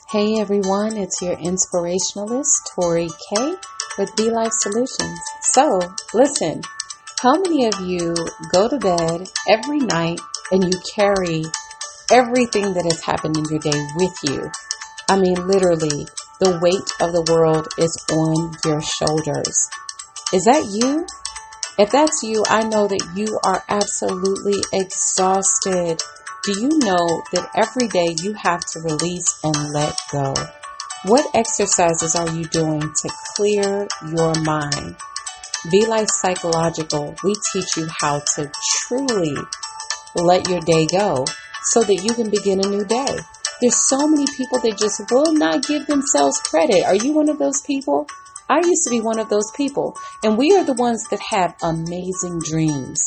Hey everyone, it's your inspirationalist, Tori K with Be Life Solutions. So, listen, how many of you go to bed every night and you carry everything that has happened in your day with you? I mean, literally, the weight of the world is on your shoulders. Is that you? If that's you, I know that you are absolutely exhausted. Do you know that every day you have to release and let go? What exercises are you doing to clear your mind? Be Life Psychological, we teach you how to truly let your day go so that you can begin a new day. There's so many people that just will not give themselves credit. Are you one of those people? I used to be one of those people. And we are the ones that have amazing dreams,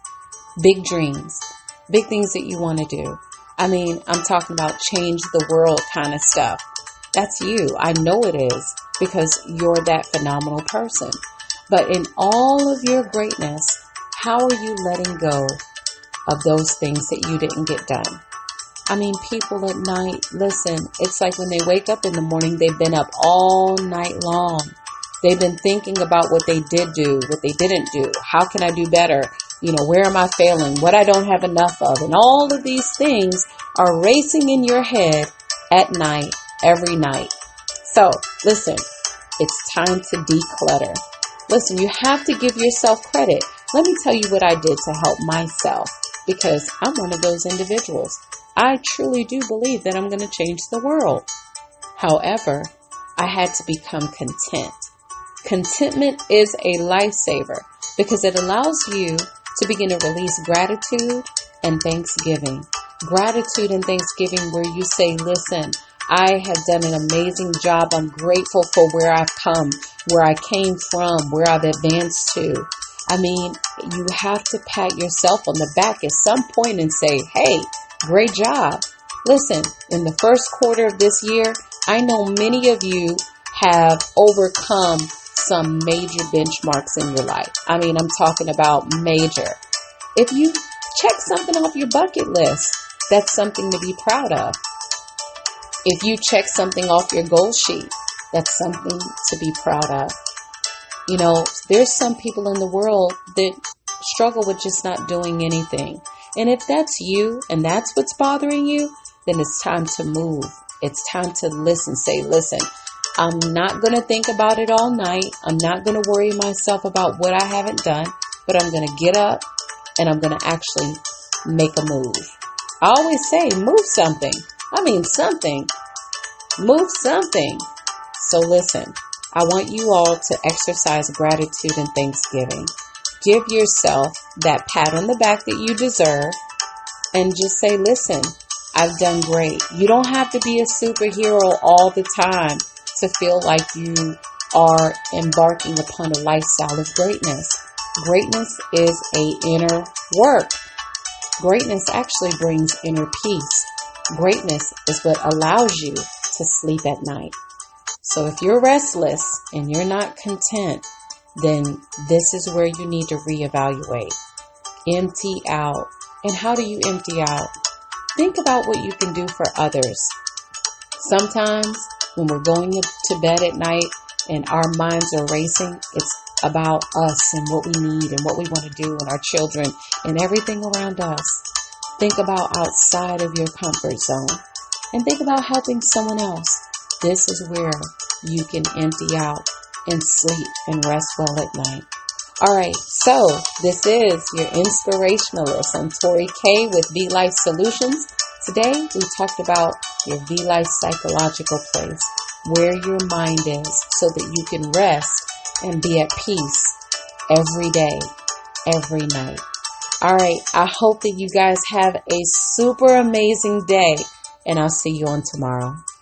big things that you want to do. I mean, I'm talking about change the world kind of stuff. That's you. I know it is because you're that phenomenal person. But in all of your greatness, how are you letting go of those things that you didn't get done? I mean, people at night, listen, it's like when they wake up in the morning, they've been up all night long. They've been thinking about what they did do, what they didn't do. How can I do better? Where am I failing? What I don't have enough of? And all of these things are racing in your head at night, every night. So, listen, it's time to declutter. Listen, you have to give yourself credit. Let me tell you what I did to help myself because I'm one of those individuals. I truly do believe that I'm going to change the world. However, I had to become content. Contentment is a lifesaver because it allows you to begin to release gratitude and thanksgiving. Gratitude and thanksgiving where you say, listen, I have done an amazing job. I'm grateful for where I've come, where I came from, where I've advanced to. I mean, you have to pat yourself on the back at some point and say, hey, great job. Listen, in the first quarter of this year, I know many of you have overcome some major benchmarks in your life. I mean, I'm talking about major. If you check something off your bucket list, that's something to be proud of. If you check something off your goal sheet, that's something to be proud of. There's some people in the world that struggle with just not doing anything. And if that's you and that's what's bothering you, then it's time to move. It's time to listen. Say, listen, I'm not going to think about it all night. I'm not going to worry myself about what I haven't done, but I'm going to get up and I'm going to actually make a move. I always say, move something. I mean, something. Move something. So listen, I want you all to exercise gratitude and thanksgiving. Give yourself that pat on the back that you deserve and just say, listen, I've done great. You don't have to be a superhero all the time to feel like you are embarking upon a lifestyle of greatness. Greatness is an inner work. Greatness actually brings inner peace. Greatness is what allows you to sleep at night. So if you're restless and you're not content, then this is where you need to reevaluate. Empty out. And how do you empty out? Think about what you can do for others. Sometimes when we're going to bed at night and our minds are racing, it's about us and what we need and what we want to do and our children and everything around us. Think about outside of your comfort zone and think about helping someone else. This is where you can empty out and sleep and rest well at night. All right, so this is your inspirationalist. I'm Tori K with Be Life Solutions. Today, we talked about your Be Life psychological place, where your mind is, so that you can rest and be at peace every day, every night. All right, I hope that you guys have a super amazing day, and I'll see you on tomorrow.